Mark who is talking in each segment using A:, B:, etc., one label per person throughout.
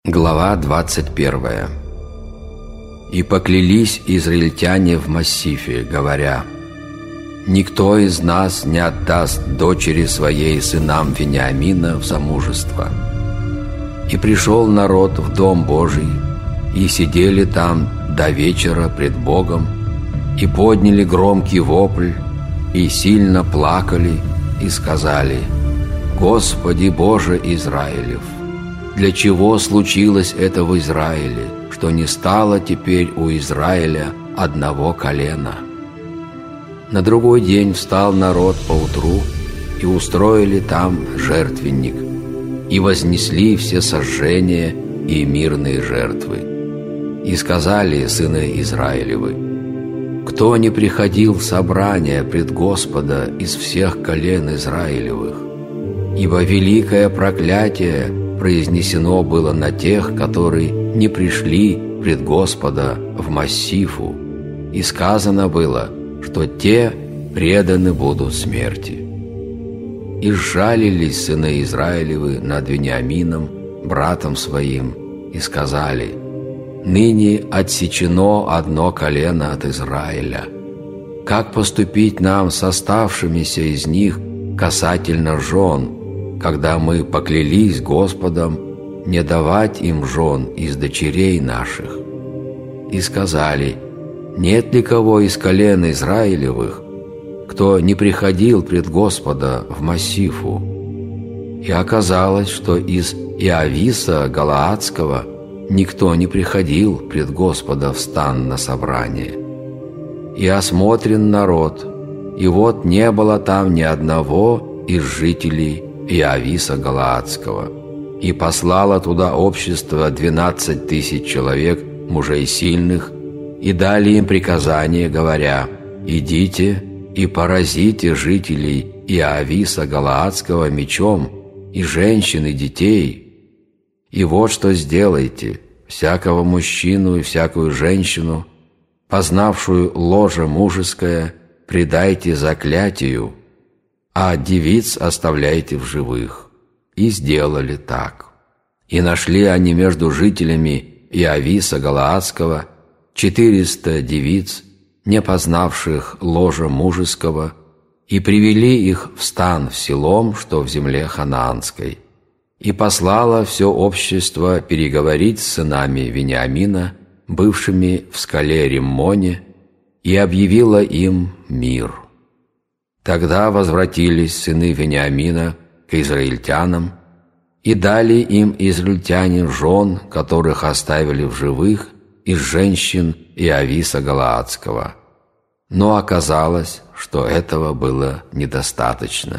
A: Глава 21. «И поклялись израильтяне в массифе, говоря: никто из нас не отдаст дочери своей сынам Вениамина в замужество. И пришел народ в Дом Божий, и сидели там до вечера пред Богом, и подняли громкий вопль, и сильно плакали, и сказали: Господи Боже Израилев! Для чего случилось это в Израиле, что не стало теперь у Израиля одного колена? На другой день встал народ поутру, и устроили там жертвенник, и вознесли все сожжения и мирные жертвы. И сказали сыны Израилевы: кто не приходил в собрание пред Господа из всех колен Израилевых? Ибо великое проклятие произнесено было на тех, которые не пришли пред Господа в массифу, и сказано было, что те преданы будут смерти. И сжалились сыны Израилевы над Вениамином, братом своим, и сказали: ныне отсечено одно колено от Израиля. Как поступить нам с оставшимися из них касательно жен, когда мы поклялись Господом не давать им жен из дочерей наших? И сказали: нет ли кого из колен Израилевых, кто не приходил пред Господа в массифу? И оказалось, что из Иависа Галаадского никто не приходил пред Господа в стан на собрание. И осмотрен народ, и вот не было там ни одного из жителей Иависа Галаадского, и послало туда общество 12 000 человек, мужей сильных, и дали им приказание, говоря: идите и поразите жителей Иависа Галаадского мечом, и женщин, и детей. И вот что сделайте: всякого мужчину и всякую женщину, познавшую ложе мужеское, предайте заклятию, а девиц оставляйте в живых. И сделали так. И нашли они между жителями Иависа Галаадского 400 девиц, не познавших ложа мужеского, и привели их в стан в Силом, что в земле ханаанской. И послало все общество переговорить с сынами Вениамина, бывшими в скале Риммоне, и объявило им мир. Тогда возвратились сыны Вениамина к израильтянам, и дали им израильтяне жен, которых оставили в живых, из женщин Иависа Галаадского. Но оказалось, что этого было недостаточно.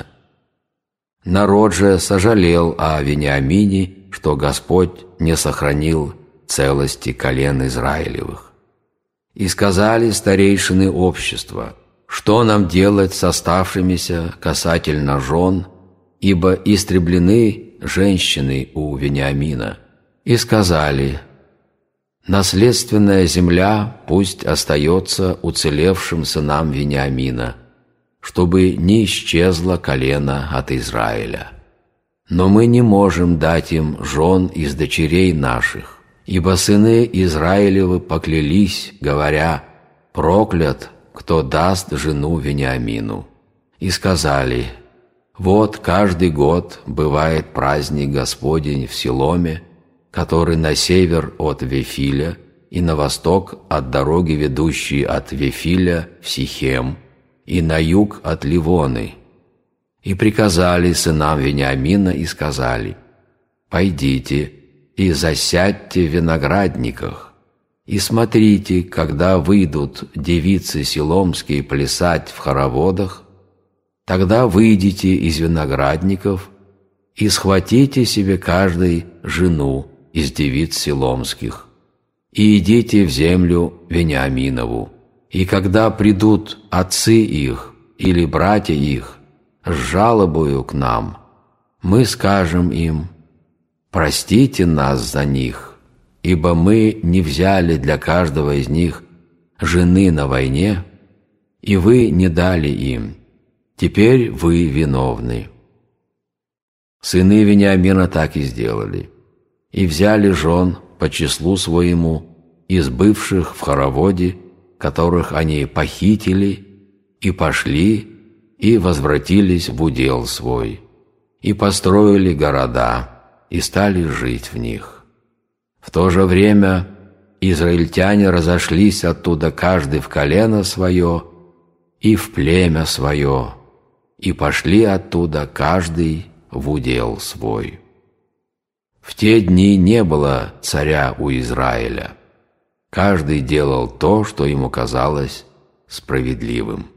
A: Народ же сожалел о Вениамине, что Господь не сохранил целости колен Израилевых. И сказали старейшины общества: что нам делать с оставшимися касательно жен, ибо истреблены женщины у Вениамина? И сказали: наследственная земля пусть остается уцелевшим сынам Вениамина, чтобы не исчезло колено от Израиля. Но мы не можем дать им жен из дочерей наших, ибо сыны Израилевы поклялись, говоря: проклят, кто даст жену Вениамину. И сказали: вот каждый год бывает праздник Господень в Силоме, который на север от Вифиля и на восток от дороги, ведущей от Вифиля в Сихем, и на юг от Ливоны. И приказали сынам Вениамина и сказали: пойдите и засядьте в виноградниках, и смотрите, когда выйдут девицы силомские плясать в хороводах, тогда выйдите из виноградников и схватите себе каждый жену из девиц силомских, и идите в землю Вениаминову. И когда придут отцы их или братья их с жалобою к нам, мы скажем им: простите нас за них, ибо мы не взяли для каждого из них жены на войне, и вы не дали им. Теперь вы виновны. Сыны Вениамина так и сделали. и взяли жен по числу своему из бывших в хороводе, которых они похитили, и пошли, и возвратились в удел свой, и построили города, и стали жить в них. В то же время израильтяне разошлись оттуда каждый в колено свое и в племя свое, и пошли оттуда каждый в удел свой. В те дни не было царя у Израиля. Каждый делал то, что ему казалось справедливым.